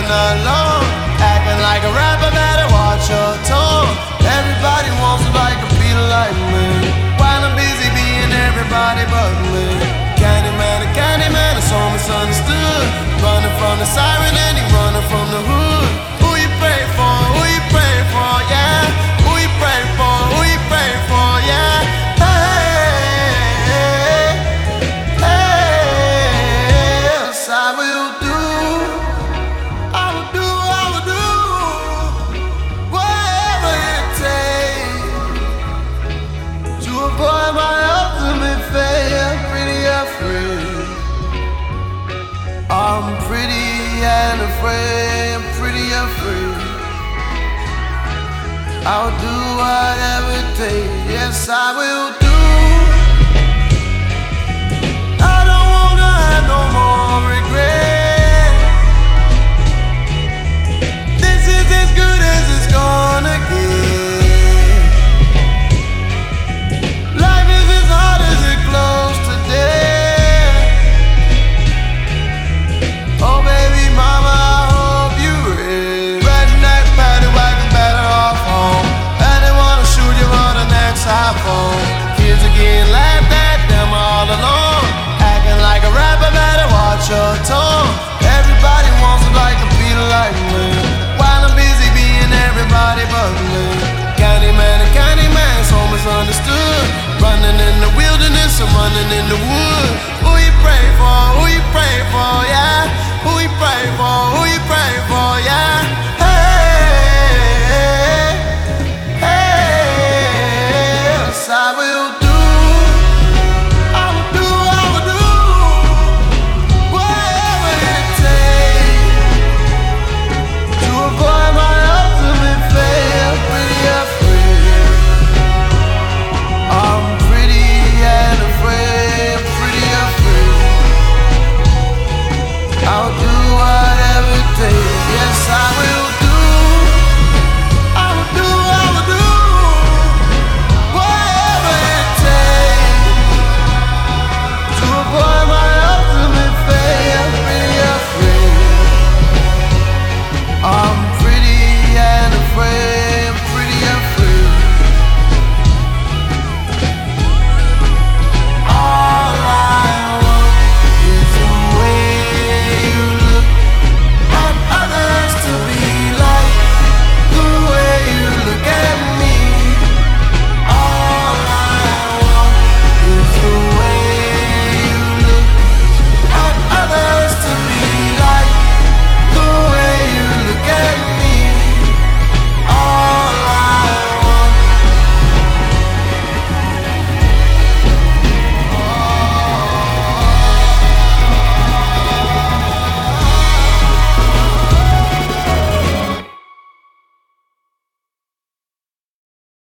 rapping alone. Acting like a rapper, better watch your tone. Everybody wants to like a beat like me, while I'm busy being everybody but me. Candyman, is so misunderstood. Running from the siren and he running from the hood. Who you pray for? Who you pray for? Yeah. Who you pray for? Who you pray for? Yeah. Yes, I will do. I will do whatever it takes to avoid my ultimate fate. I'm pretty afraid. I'm pretty and afraid. I'm pretty afraid. I'll do whatever it takes. Yes, I will